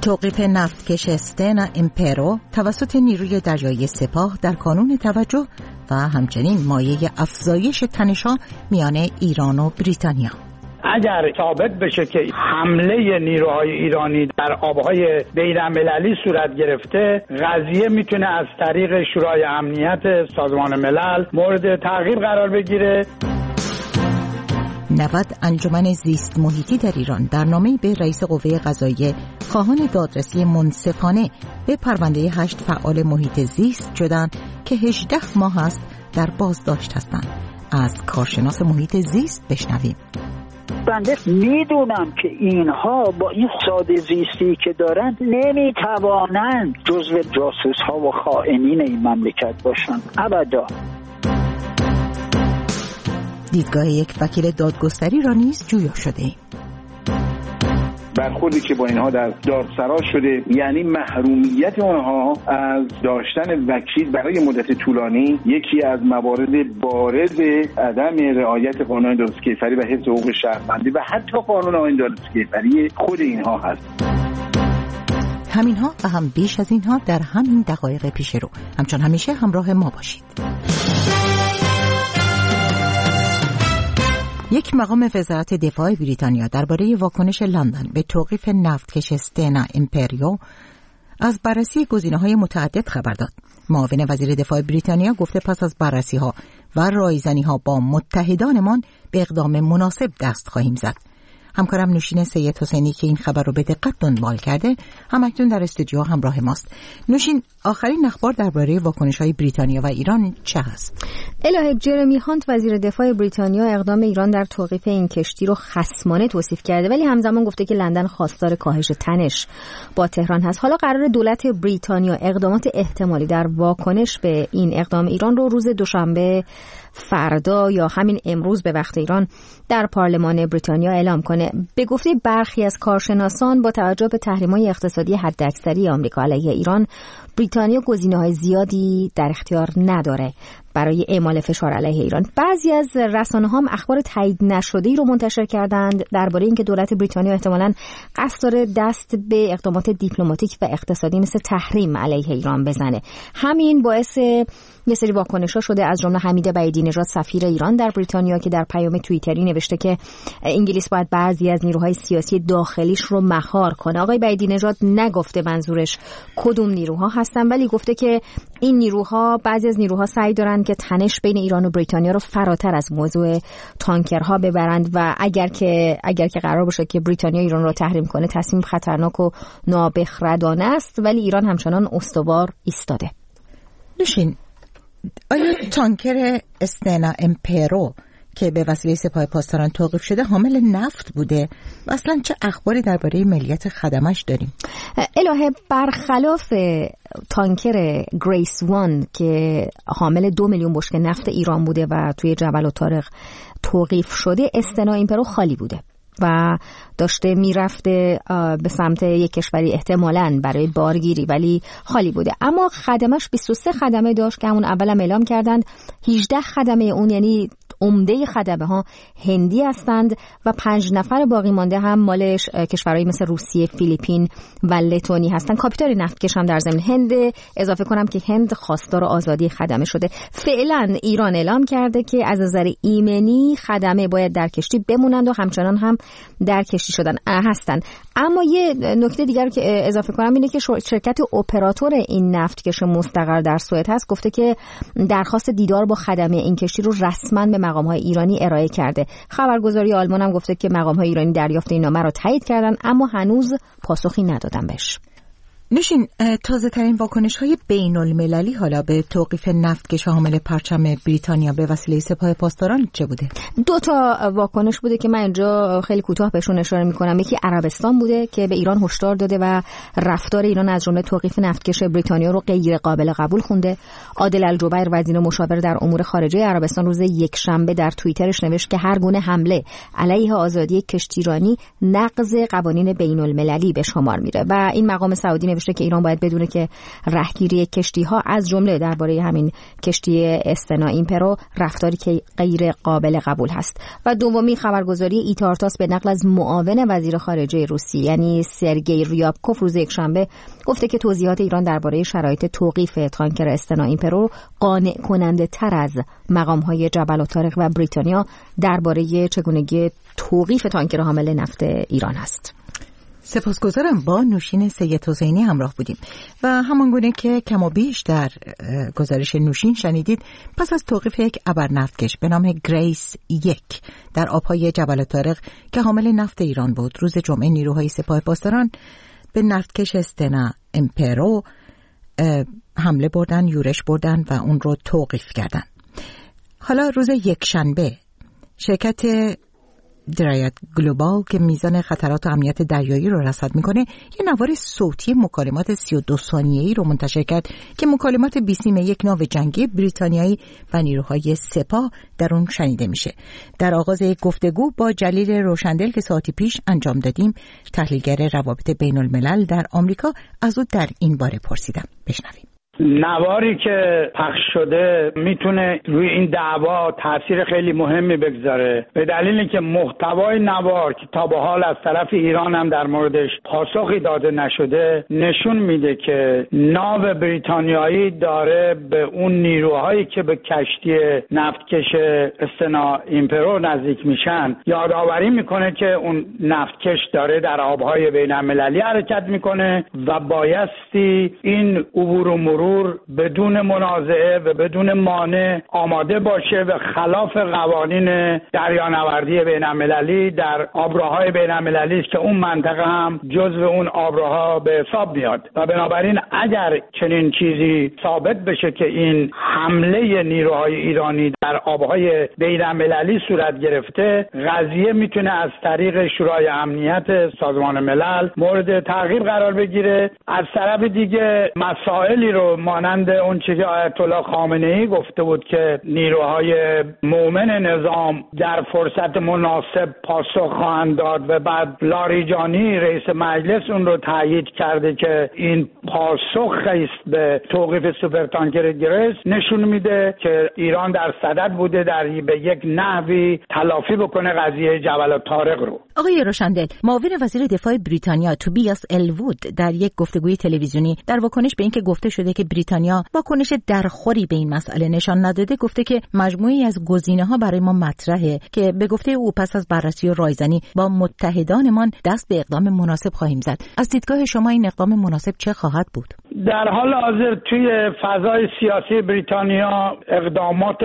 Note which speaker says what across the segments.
Speaker 1: توقیف نفتکش استنا امپرو توسط نیروی دریایی سپاه در کانون توجه و همچنین مایه افزایش تنش‌ها میان ایران و بریتانیا.
Speaker 2: اگر ثابت بشه که حمله نیروهای ایرانی در آبهای بین‌المللی صورت گرفته، قضیه میتونه از طریق شورای امنیت سازمان ملل مورد تعقیب قرار بگیره.
Speaker 1: 90 انجمن زیست محیطی در ایران در نامه‌ای به رئیس قوه قضاییه خواهان دادرسی منصفانه به پرونده 8 فعال محیط زیست شدند که 18 ماه است در بازداشت هستند. از کارشناس محیط زیست بشنویم.
Speaker 3: بنده میدونم که اینها با این ساده زیستی که دارند نمیتوانند جزو جاسوس ها و خائنین این مملکت باشند ابدا.
Speaker 1: دیدگاه یک وکیل دادگستری را نیز جویا شده ایم.
Speaker 4: برخوردی که با اینها در دادسرا شده یعنی محرومیت اونها از داشتن وکیل برای مدت طولانی یکی از موارد بارز عدم رعایت قانون آیین دادرسی کیفری و حفظ حقوق شهروندی و حتی قانون آیین دادرسی کیفری خود اینها هست.
Speaker 1: همینها و هم بیش از اینها در همین دقایق پیش رو. همچون همیشه همراه ما باشید. یک مقام وزارت دفاع بریتانیا درباره واکنش لندن به توقیف نفتکش استنا امپریو از بررسی گزینه‌های متعدد خبر داد. معاون وزیر دفاع بریتانیا گفته پس از بررسی‌ها و رایزنی‌ها با متحدانمان به اقدام مناسب دست خواهیم زد. همکارم نوشین سید حسینی که این خبر رو به دقت دنبال کرده همکنون در استودیو همراه ماست. نوشین، آخرین اخبار درباره واکنش‌های بریتانیا و ایران چه است؟
Speaker 5: الهه، جرمی هانت وزیر دفاع بریتانیا اقدام ایران در توقیف این کشتی رو خصمانه توصیف کرده، ولی همزمان گفته که لندن خواستار کاهش تنش با تهران هست. حالا قرار دولت بریتانیا اقدامات احتمالی در واکنش به این اقدام ایران رو روز دوشنبه فردا یا همین امروز به وقت ایران در پارلمان بریتانیا اعلام کنه. به گفته برخی از کارشناسان با توجه به تحریم‌های اقتصادی حداکثری آمریکا علیه ایران، بریتانیا گزینه‌های زیادی در اختیار نداره برای اعمال فشار علیه ایران. بعضی از رسانه‌ها هم اخبار تایید نشده‌ای رو منتشر کردند درباره اینکه دولت بریتانیا احتمالاً قصد داره دست به اقدامات دیپلماتیک و اقتصادی مثل تحریم علیه ایران بزنه. همین باعث یه سری واکنش‌ها شده، از جمله حمید بعیدی نژاد سفیر ایران در بریتانیا که در پیام توییتری نوشته که انگلیس باید بعضی از نیروهای سیاسی داخلیش رو مهار کنه. آقای بعیدی نژاد نگفته منظورش کدوم نیروها هستن، ولی گفته که این نیروها، بعضی از نیروها سعی دارن که تنش بین ایران و بریتانیا رو فراتر از موضوع تانکرها ببرند و اگر که قرار باشه که بریتانیا ایران رو تحریم کنه، تصمیم خطرناک و نابخردانه است، ولی ایران همچنان استوار ایستاده.
Speaker 1: نوشین، آیا تانکر استنا امپرو که به وسیله سپاه پاسداران توقیف شده حامل نفت بوده و اصلا چه اخباری درباره ملیت خدمش داریم؟
Speaker 5: الهه، برخلاف تانکر گریس وان که حامل 2 میلیون بشکه نفت ایران بوده و توی جبل الطارق توقیف شده، استنا امپرو خالی بوده و داشته میرفته به سمت یک کشوری احتمالاً برای بارگیری، ولی خالی بوده. اما خدمش 23 خدمه داشت که همون اولم اعلام کردند 18 خدمه اون، یعنی عمده خدمه ها هندی هستند و 5 نفر باقی مانده هم مالش کشورهایی مثل روسیه، فیلیپین و لتونی هستند. کاپیتان نفتکش هم در ضمن هند. اضافه کنم که هند خواستار آزادی خدمه شده. فعلا ایران اعلام کرده که از نظر ایمنی خدمه باید در کشتی بمونند و همچنان هم در کشتی شدن هستند. اما یه نکته دیگر که اضافه کنم اینه که شرکت اپراتور این نفتکش مستقر در سوئد هست گفته که درخواست دیدار با خدمه این کشتی رو رسما به مقام‌های ایرانی ارائه کرده. خبرگزاری آلمان هم گفته که مقام‌های ایرانی دریافت این نامه را تایید کردن، اما هنوز پاسخی ندادن بهش.
Speaker 1: نوشین، تازه ترین واکنش های بین المللی حالا به توقیف نفتکش حامل پرچم بریتانیا به وسیله سپاه پاسداران چه بوده؟
Speaker 5: 2 تا واکنش بوده که من اینجا خیلی کوتاه بهشون اشاره میکنم. یکی عربستان بوده که به ایران هشدار داده و رفتار ایران از جمله توقیف نفتکش بریتانیا رو غیر قابل قبول خونده. عادل الجبیر وزیر مشاور در امور خارجه عربستان روز یکشنبه در توییترش نوشت که هر گونه حمله علیه آزادی کشتیرانی نقض قوانین بین المللی به شمار میره و این مقام سعودی نوشته که ایران باید بدونه که رهگیری کشتی‌ها از جمله درباره همین کشتی استنا ایمپرو رفتاری که غیر قابل قبول هست. و دومی خبرگزاری ایتارتاس به نقل از معاون وزیر خارجه روسیه یعنی سرگئی ریابکوف روز یکشنبه گفته که توضیحات ایران درباره شرایط توقیف تانکر استنا ایمپرو قانع کننده تر از مقام‌های جبل الطارق و بریتانیا درباره چگونگی توقیف تانکر حامل نفت ایران است.
Speaker 1: سپاسگزارم. با نوشین سید حسینی همراه بودیم و همانگونه که کم و بیش در گزارش نوشین شنیدید، پس از توقیف یک ابرنفتکش به نام گریس 1 در آبهای جبل الطارق که حامل نفت ایران بود، روز جمعه نیروهای سپاه پاسداران به نفتکش استنا ایمپرو حمله بردن، یورش بردن و اون رو توقیف کردن. حالا روز یکشنبه شرکت درایت گلوبال که میزان خطرات و امنیت دریایی رو رصد میکنه یه نوار صوتی مکالمات 32 ثانیه‌ای رو منتشر کرد که مکالمات بیسیم یک ناو جنگی بریتانیایی و نیروهای سپاه در اون شنیده میشه. در آغاز یک گفتگو با جلیل روشندل که ساعتی پیش انجام دادیم، تحلیلگر روابط بین الملل در آمریکا، از او در این باره پرسیدم. بشنویم.
Speaker 2: نواری که پخش شده میتونه روی این دعوا تاثیر خیلی مهمی بگذاره، به دلیلی که محتوای نوار که تا به حال از طرف ایران هم در موردش پاسخی داده نشده نشون میده که ناو بریتانیایی داره به اون نیروهایی که به کشتی نفتکش استنا ایمپرو نزدیک میشن یادآوری میکنه که اون نفتکش داره در آبهای بین المللی حرکت میکنه و بایستی این عبور و مرور بدون منازعه و بدون مانع آماده باشه و خلاف قوانین دریانوردی بین المللی در آبراهای بین المللی است که اون منطقه هم جزو اون آبراها به حساب میاد و بنابراین اگر چنین چیزی ثابت بشه که این حمله نیروهای ایرانی در آبهای بین المللی صورت گرفته، قضیه میتونه از طریق شورای امنیت سازمان ملل مورد تعقیب قرار بگیره. از طرف دیگه مسائلی رو مانند اون چیزی آیت الله خامنه‌ای گفته بود که نیروهای مومن نظام در فرصت مناسب پاسخ خواهند داد و بعد لاریجانی رئیس مجلس اون رو تایید کرده که این پاسخ است به توقیف سوپرتانکر گریس، نشون میده که ایران در صدد بوده به یک نحوی تلافی بکنه قضیه جبل الطارق رو.
Speaker 1: آقای روشندل، معاون وزیر دفاع بریتانیا توبیاس الوود در یک گفتگوی تلویزیونی در واکنش به اینکه گفته شده که بریتانیا واکنش درخوری به این مسئله نشان نداده، گفته که مجموعی از گزینه‌ها برای ما مطرحه که به گفته او پس از بررسی و رایزنی با متحدانمان دست به اقدام مناسب خواهیم زد. از دیدگاه شما این اقدام مناسب چه خواهد بود؟
Speaker 2: در حال حاضر توی فضای سیاسی بریتانیا اقدامات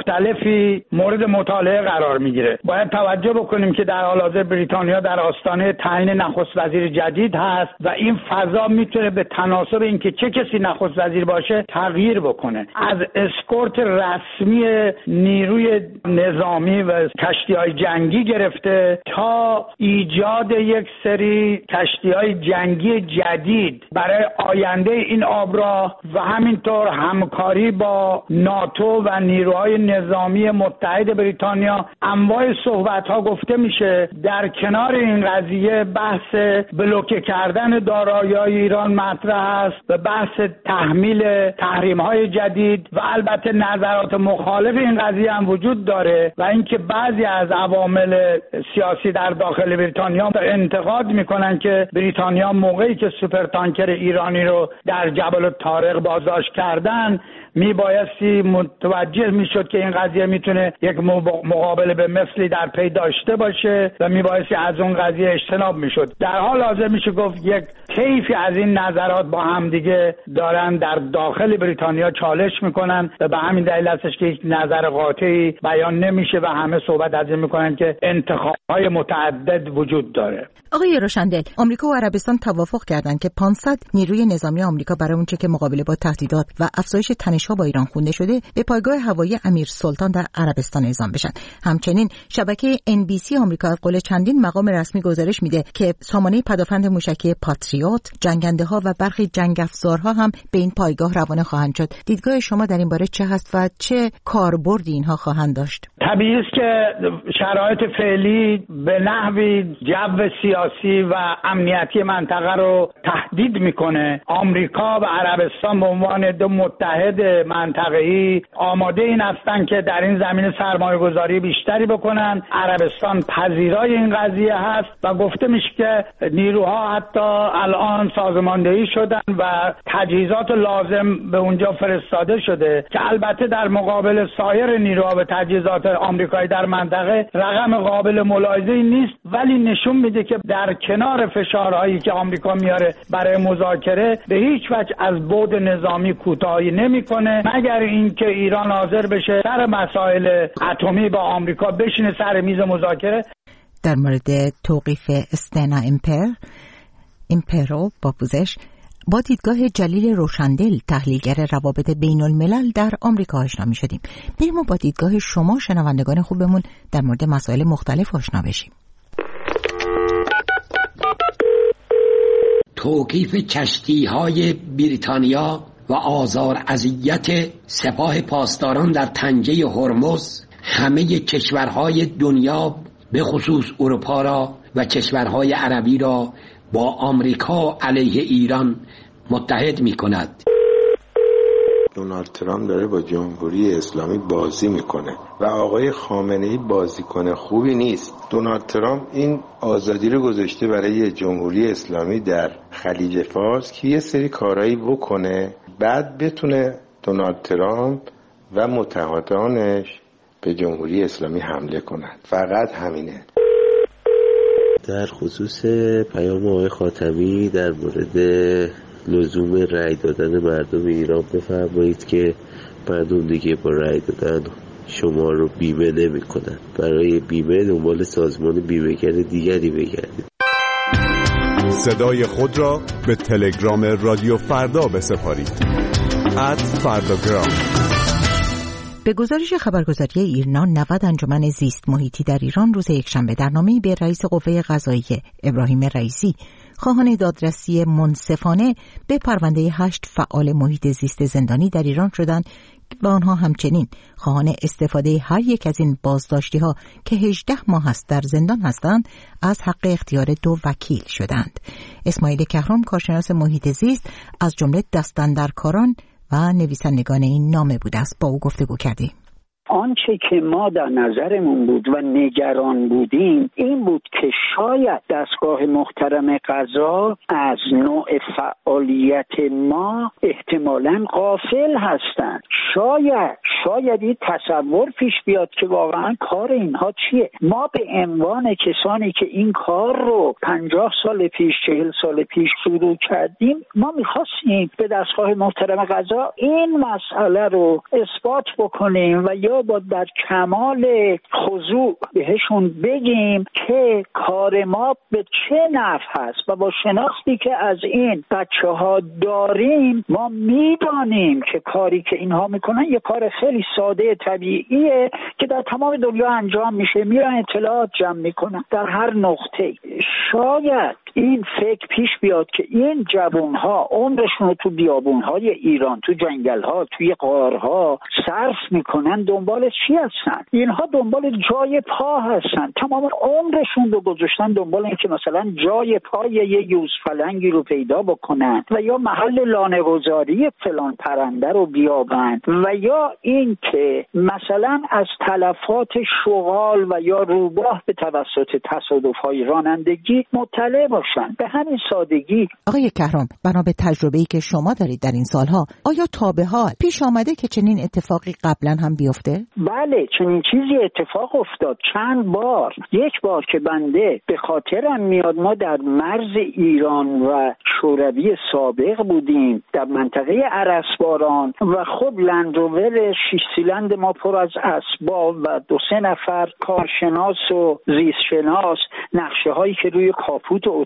Speaker 2: مختلفی مورد مطالعه قرار میگیره. باید توجه بکنیم که در حال حاضر بریتانیا در آستانه تعیین نخست وزیر جدید هست و این فضا میتونه به تناسب اینکه چه کسی نخست وزیر باشه تغییر بکنه. از اسکورت رسمی نیروی نظامی و کشتی‌های جنگی گرفته تا ایجاد یک سری کشتی‌های جنگی جدید برای آینده این آبراه و همینطور همکاری با ناتو و نیروهای نظامی متحد بریتانیا، انواع صحبت‌ها گفته میشه. در کنار این قضیه بحث بلوکه کردن دارایی‌های ایران مطرح است و بحث تحمیل تحریم‌های جدید و البته نظرات مخالف این قضیه هم وجود داره و اینکه بعضی از عوامل سیاسی در داخل بریتانیا انتقاد میکنن که بریتانیا موقعی که سوپرتانکر ایرانی رو در جبل الطارق بازداشت کردن میبایستی متوجه میشد که این قضیه میتونه یک مقابله به مثلی در پی داشته باشه و میبایستی از اون قضیه اجتناب میشد. در حال حاضر میشه گفت یک طیفی از این نظرات با هم دیگه دارن در داخل بریتانیا چالش میکنن و به همین دلیل هستش که یک نظر قاطعی بیان نمیشه و همه صحبت از این میکنن که انتخاب‌های متعدد وجود داره.
Speaker 1: آقای روشندل، آمریکا و عربستان توافق کردند که 500 نیروی نظامی آمریکا برای اونچه که مقابله با تهدیدات و افزایش تنش سازش‌ها با ایران خونده شده به پایگاه هوایی امیر سلطان در عربستان اعزام بشن. همچنین شبکه NBC آمریکا از قول چندین مقام رسمی گزارش میده که سامانه پدافند موشکی پاتریوت، جنگنده‌ها و برخی جنگ افزارها هم به این پایگاه روانه خواهند شد. دیدگاه شما در این باره چه هست و چه کاربردی اینها خواهند داشت؟
Speaker 2: طبیعی است که شرایط فعلی به نحوی جو سیاسی و امنیتی منطقه رو تهدید میکنه. آمریکا و عربستان به عنوان دو متحد منطقه‌ای آماده این هستن که در این زمینه سرمایه‌گذاری بیشتری بکنن. عربستان پذیرای این قضیه هست و گفته میشه که نیروها حتی الان سازماندهی شدن و تجهیزات لازم به اونجا فرستاده شده که البته در مقابل سایر نیروها و تجهیزات آمریکایی در منطقه رقم قابل ملاحظه‌ای نیست، ولی نشون میده که در کنار فشارهایی که آمریکا میاره برای مذاکره به هیچ وجه از بعد نظامی کوتاهی نمیکنه، مگر اینکه ایران حاضر بشه سر مسائل اتمی با آمریکا بشینه سر میز مذاکره.
Speaker 1: در مورد توقیف استنا امپرو با پوزش با دیدگاه جلیل روشندل، تحلیلگر روابط بین الملل در آمریکا آشنا می شدیم. بریم با دیدگاه شما شنوندگان خوبمون در مورد مسائل مختلف آشنا بشیم.
Speaker 6: توقیف کشتی‌های بریتانیا و آزار اذیت سپاه پاسداران در تنگه هرمز همه کشورهای دنیا به خصوص اروپا را و کشورهای عربی را با آمریکا علیه ایران متحد می کند.
Speaker 7: دونالد ترامپ داره با جمهوری اسلامی بازی میکنه و آقای خامنه‌ای بازیکن خوبی نیست. دونالد ترامپ این آزادی رو گذاشته برای جمهوری اسلامی در خلیج فارس که یه سری کارایی بکنه، بعد بتونه دونالد ترامپ و متحدانش به جمهوری اسلامی حمله کنن. فقط همینه.
Speaker 8: در خصوص پیام آقای خاتمی در مورد لزوم رأی دادن مردم ایران بفرمایید که مردم دیگه با رأی دادن شما رو بیمه نمی کنن. برای بیمه دنبال سازمان بیمه‌گر دیگری بگردید.
Speaker 9: صدای خود را به تلگرام رادیو فردا بسپارید. @فرداگرام.
Speaker 1: به گزارش خبرگزاری ایرنا 90 انجمن زیست محیطی در ایران روز یکشنبه در نامه‌ای به رئیس قوه قضاییه ابراهیم رئیسی خواهان دادرسی منصفانه به پرونده 8 فعال محیط زیست زندانی در ایران شدند و آنها همچنین خواهان استفاده هر یک از این بازداشتی‌ها که 18 ماه است در زندان هستند از حق اختیار 2 وکیل شدند. اسماعیل کهرام کارشناس محیط زیست از جمله دستاندرکاران و نویسندگان این نامه بوده است. با او گفتگو کردیم.
Speaker 3: آنچه که ما در نظرمون بود و نگران بودیم این بود که شاید دستگاه محترم قضا از نوع فعالیت ما احتمالاً غافل هستند. شاید این تصور پیش بیاد که واقعا کار اینها چیه. ما به عنوان کسانی که این کار رو 50 سال پیش 40 سال پیش شروع کردیم، ما میخواستیم به دستگاه محترم قضا این مسئله رو اثبات بکنیم و یا با در کمال خضوع بهشون بگیم که کار ما به چه نفع هست و با شناختی که از این بچه‌ها داریم ما میدانیم که کاری که اینها میکنن یه کار خیلی ساده طبیعیه که در تمام دنیا انجام میشه. میرن اطلاعات جمع میکنن در هر نقطه. شاید این فکر پیش بیاد که این جوانها عمرشون رو تو بیابونهای ایران، تو جنگلها، توی غارها صرف میکنن. دنبال چی هستن؟ اینها دنبال جای پا هستن. تمام عمرشون رو گذاشتن دنبال اینکه مثلا جای پای یه یوزپلنگی رو پیدا بکنن و یا محل لانه‌گذاری فلان پرنده رو بیابن و یا این که مثلا از تلفات شغال و یا روباه به توسط تصادف‌های رانندگی مطلع باشن. به همین سادگی.
Speaker 1: آقای کهرام، بنا به تجربه‌ای که شما دارید در این سالها، آیا تا به حال پیش آمده که چنین اتفاقی قبلا هم بیفته؟
Speaker 3: بله، چنین چیزی اتفاق افتاد چند بار. یک بار که بنده به خاطرم میاد ما در مرز ایران و شوروی سابق بودیم در منطقه ارسباران و خب لندروور 6 سیلند ما پر از اسباب و 2-3 نفر کارشناس و زیستشناس نقشه هایی که روی کاپوت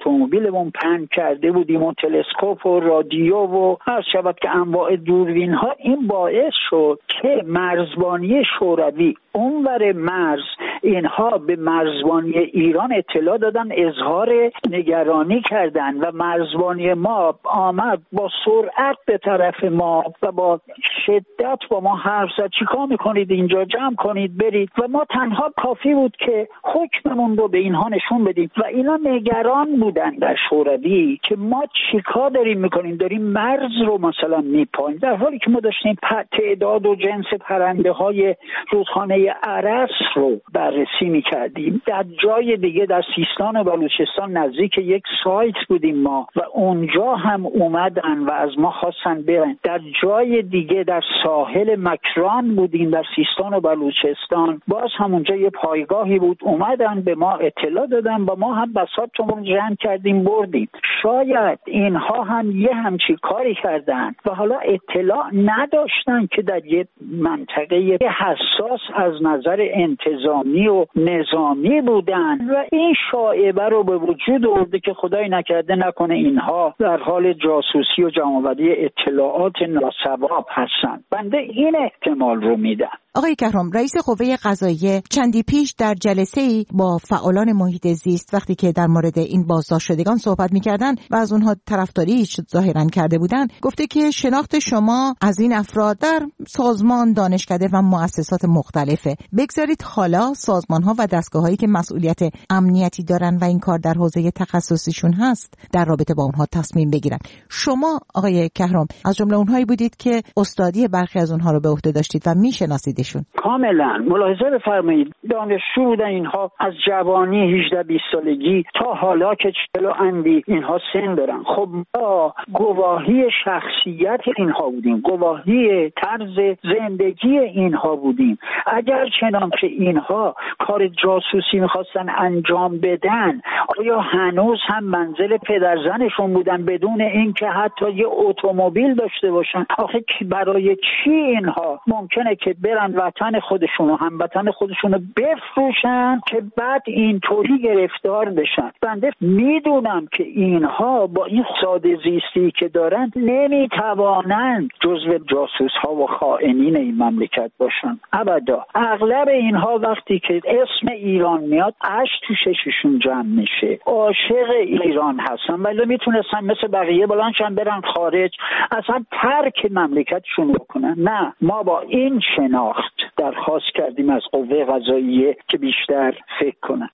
Speaker 3: اتومبیلمون پهن کرده بودیم و تلسکوپ و رادیو و هر شود که انواع دوربین ها، این باعث شد که مرزبانی شوروی اونور مرز اینها به مرزبانی ایران اطلاع دادن، اظهار نگرانی کردن و مرزبانی ما آمد با سرعت به طرف ما و با شدت با ما حرف زد چیکار میکنید اینجا، جمع کنید برید، و ما تنها کافی بود که حکممون رو به اینها نشون بدیم و اینا نگران بودن در شوروی که ما چیکار داریم میکنیم، داریم مرز رو مثلا میپاییم، در حالی که ما داشتیم تعداد و جنس پرنده های رودخانه ارس رو بررسی میکردیم. در جای دیگه در سیستان و بلوچستان نزدیک یک سایت بودیم ما و اونجا هم اومدن و از ما خواستن برن. در جای دیگه در ساحل مکران بودیم در سیستان و بلوچستان، باز همونجا یه پایگاهی بود، اومدن به ما اطلاع دادن و ما هم بساطمون جمع کردیم بردیم. شاید اینها هم یه همچی کاری کردن و حالا اطلاع نداشتن که در یه منطقه حساس از نظر انتظامی و نظامی بودن و این شایعه رو به وجود آورده که خدای نکرده نکنه اینها در حال جاسوسی و جمع‌آوری اطلاعات ناصواب هستن. بنده این احتمال رو میدم.
Speaker 1: آقای کهرام، رئیس قوه قضاییه چندی پیش در جلسه‌ای با فعالان محیط زیست وقتی که در مورد این بازداشت شدگان صحبت می‌کردن و از اونها طرفداری ظاهراً کرده بودن، گفته که شناخت شما از این افراد در سازمان، دانشکده و مؤسسات مختلفه. بگذارید حالا سازمان‌ها و دستگاه‌هایی که مسئولیت امنیتی دارن و این کار در حوزه تخصصیشون هست در رابطه با اونها تصمیم بگیرن. شما آقای کهرام از جمله اونهایی بودید که استادی برخی از اونها رو به عهده داشتید و می‌شناسید.
Speaker 3: کاملا ملاحظه بفرمایید، دانشجو بودن اینها از جوانی 18-20 سالگی تا حالا که 40 اندی اینها سن دارن. خب ما گواهی شخصیت اینها بودیم، گواهی طرز زندگی اینها بودیم. اگر چنانچه اینها کار جاسوسی میخواستن انجام بدن، آیا هنوز هم منزل پدرزنشون بودن بدون اینکه حتی یه اتومبیل داشته باشن؟ آخه برای چی اینها ممکنه که برن وطن خودشون و هموطن خودشون رو بفروشن که بعد اینطوری گرفتار بشن؟ بنده میدونم که اینها با این ساده زیستی که دارن نمیتوانند جزو جاسوس ها و خائنین این مملکت باشن ابدا. اغلب اینها وقتی که اسم ایران میاد اشک تو چششون جمع میشه، عاشق ایران هستن، ولی میتونستن مثل بقیه بلندشن برن خارج اصلا ترک مملکتشون بکنن. نه، ما با این شناخت درخواست کردیم از قوه قضاییه که بیشتر فکر کنن.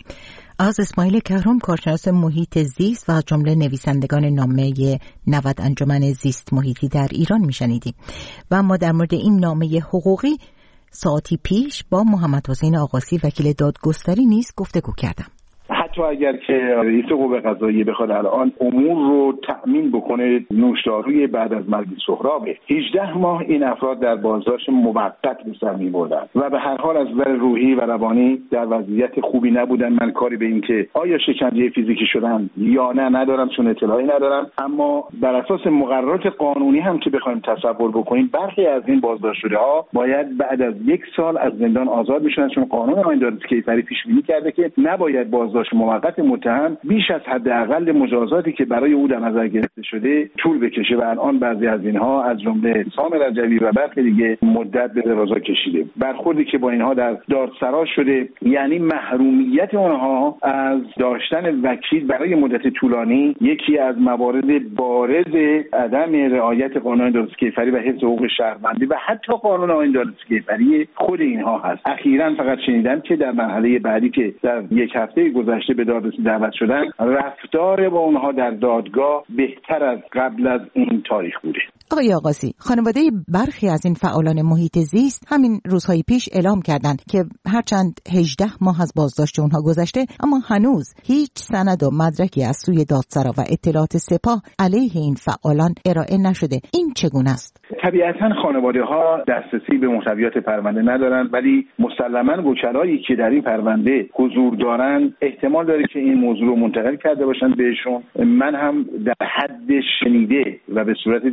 Speaker 1: از اسماعیل کهرام، کارشناس محیط زیست و از جمله نویسندگان نامه 90 انجمن زیست محیطی در ایران میشنیدیم. و ما در مورد این نامه حقوقی ساعتی پیش با محمد حسین آقاسی وکیل دادگستری نیز گفتگو کردم.
Speaker 4: حتی اگر که رئیس قوه قضاییه بخواد الان امور رو تأمین بکنه، نوشداروی بعد از مرگ سهرابه، 18 ماه این افراد در بازداشت موقت به سر می‌بردن و به هر حال از نظر روحی و روانی در وضعیت خوبی نبودن. من کاری به این که آیا شکنجه فیزیکی شدن یا نه ندارم، چون اطلاعی ندارم، اما بر اساس مقررات قانونی هم که بخوایم تصور بکنیم، برخی از این بازداشت شده‌ها باید بعد از 1 سال از زندان آزاد بشن، چون قانون آیین دادگستری کیفری پیش بینی کرده که نباید بازداشت موقت متهم بیش از حداقل مجازاتی که برای او در نظر گرفته شده طول بکشه و الان بعضی از اینها از جمله سام رجبی و برخی دیگه مدت به درازا کشیده. برخوردی که با اینها در دادسرا شده، یعنی محرومیت اونها از داشتن وکیل برای مدت طولانی، یکی از موارد بارز عدم رعایت قانون دادگستری کیفری و حفظ حقوق شهروندی و حتی قانون آیین دادگستری کیفری خود اینها هست. اخیراً فقط شنیدم که در مرحله بعدی که در 1 هفته گذشته به دادرسی دعوت شدن، رفتار با اونها در دادگاه بهتر از قبل از این تاریخ بوده.
Speaker 1: آقای آقاسی، خانواده برخی از این فعالان محیط زیست همین روزهای پیش اعلام کردند که هرچند 18 ماه از بازداشت اونها گذشته، اما هنوز هیچ سند و مدرکی از سوی دادسرا و اطلاعات سپاه علیه این فعالان ارائه نشده. این چگونه است؟
Speaker 4: طبیعتاً خانواده‌ها دسترسی به محتویات پرونده ندارند، ولی مسلماً وکلایی که در این پرونده حضور دارند احتمال داره که این موضوع رو منتقل کرده باشند بهشون. من هم در حد شنیده و به صورت جسته‌گریخته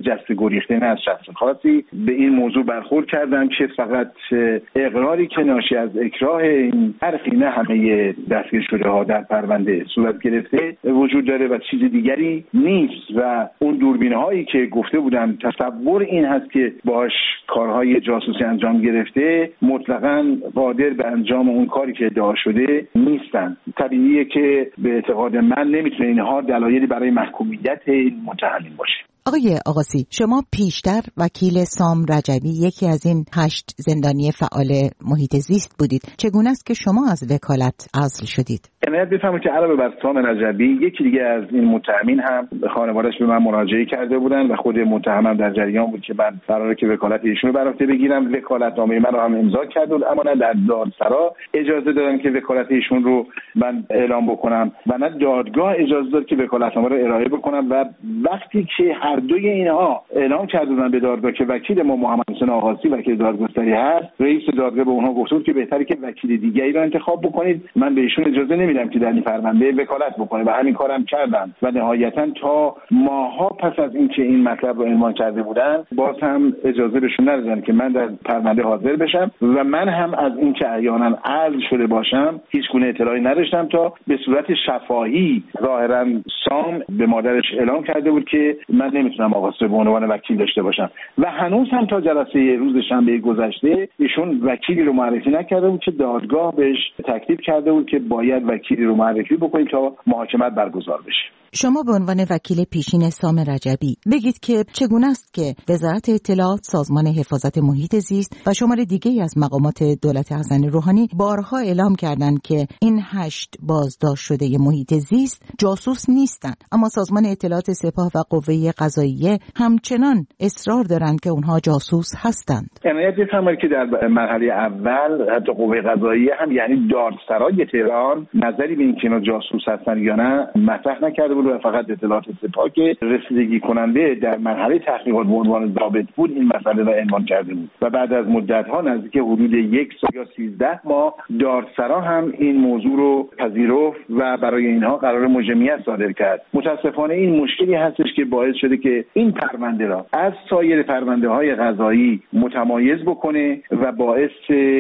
Speaker 4: گریخته نه از شخص خاصی به این موضوع برخورد کردم که فقط اقراری که ناشی از اکراه این حرفی نه همه دستگیر شده ها در پرونده صورت گرفته وجود داره و چیز دیگری نیست و اون دوربین هایی که گفته بودم تصور این هست که باش کارهای جاسوسی انجام گرفته مطلقاً قادر به انجام اون کاری که ادعا شده نیستن. طبیعیه که به اعتقاد من نمیتونه اینها دلایلی برای محکومیت متهمین باشه.
Speaker 1: آقای آقاسی، شما پیشتر وکیل سام رجبی یکی از این 8 زندانی فعال محیط زیست بودید. چگونه است که شما از وکالت عزل شدید؟
Speaker 4: عنایت بفرمایید که علاوه بر سام رجبی یکی دیگه از این متهمین هم خانواده‌اش به من مراجعه کرده بودن و خود متهمم در جریان بود که من قراره که وکالت ایشون رو بر عهده بگیرم. وکالتنامه من رو هم امضا کرد اما نه در دادسرا اجازه دادن که وکالت ایشون رو من اعلام بکنم و نه دادگاه اجازه داد که وکالتنامه رو ارائه بکنم و وقتی که هر دوی اینها اعلام کردن به دادگاه که وکیل ما محمد حسین آقاسی وکیل دادگستری هست، رئیس دادگاه به اونها گفت که بهتره که وکیل دیگری رو انتخاب بکنید. من به ایشون اجازه نمیدم که در این پرونده وکالت بکنه و همین کارم کردم و نهایتا تا ماها پس از اینکه این مطلب رو عنوان کرده بودن باز هم اجازه بهشون ندادن که من در پرونده حاضر بشم و من هم از اینکه احیانا عزل شده باشم هیچ گونه اطلاعی نداشتم تا به صورت شفاهی ظاهرا سام به مادرش اعلام کرده بود که من نمیتونم آقاسی به عنوان وکیل داشته باشم و هنوز هم تا جلسه روز شنبه گذشته ایشون وکیلی رو معرفی نکرده بود که دادگاه بهش تکلیف کرده بود که باید وکیلی رو معرفی بکنیم تا محاکمت برگزار بشه.
Speaker 1: شما به عنوان وکیل پیشین سام رجبی بگید که چگونه است که وزارت اطلاعات، سازمان حفاظت محیط زیست و شمار دیگه‌ای از مقامات دولت حسن روحانی بارها اعلام کردند که این 8 بازداشت شده محیط زیست جاسوس نیستند، اما سازمان اطلاعات سپاه و قوه قضاییه همچنان اصرار دارند که اونها جاسوس هستند.
Speaker 4: عنایت بفرمایید که در مرحله اول حتی قوه قضاییه هم یعنی دادسرای تهران نظری به اینکه اینا جاسوس هستن یا نه مطرح نکرده و فقط اطلاعات سپاه که رسیدگی کننده در مرحله تحقیقات به عنوان ضابط بود این مسئله را عنوان کرده بود و بعد از مدت‌ها نزدیک حدود 1 سال یا 13 ماه دادسرا هم این موضوع رو پذیرفت و برای اینها قرار مجرمیت صادر کرد. متاسفانه این مشکلی هستش که باعث شده که این پرونده را از سایر پرونده‌های قضایی متمایز بکنه و باعث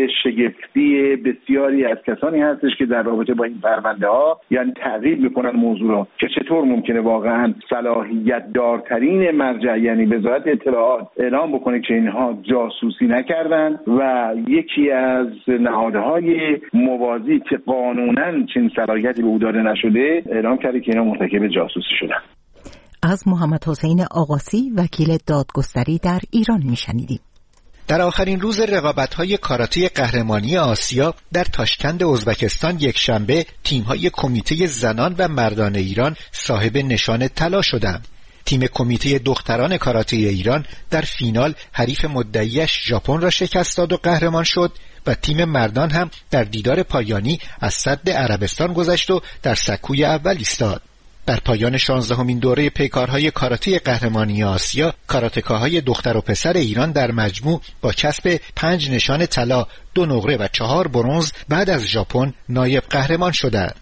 Speaker 4: شگفتی بسیاری از کسانی هستش که در رابطه با این پرونده‌ها یعنی تعقیب می‌کنن موضوع را که چطور ممکنه واقعا صلاحیت دارترین مرجع یعنی وزارت اطلاعات اعلام بکنه که اینها جاسوسی نکردن و یکی از نهادهای موازی که قانونا چنین صلاحیتی به او داده نشده اعلام کرده که اینا مرتکب جاسوسی شدن.
Speaker 1: از محمد حسین آقاسی وکیل دادگستری در ایران میشنیدیم.
Speaker 10: در آخرین روز رقابت‌های کاراته قهرمانی آسیا در تاشکند ازبکستان یکشنبه تیم‌های کمیته زنان و مردان ایران صاحب نشان طلا شدند. تیم کمیته دختران کاراته ایران در فینال حریف مدعیش ژاپن را شکست داد و قهرمان شد و تیم مردان هم در دیدار پایانی از سد عربستان گذشت و در سکوی اول ایستاد. در پایان 16مین دوره پیکارهای کاراته قهرمانی آسیا، کاراتکاهای دختر و پسر ایران در مجموع با کسب 5 نشان طلا، 2 نقره و 4 برنز بعد از ژاپن نایب قهرمان شدند.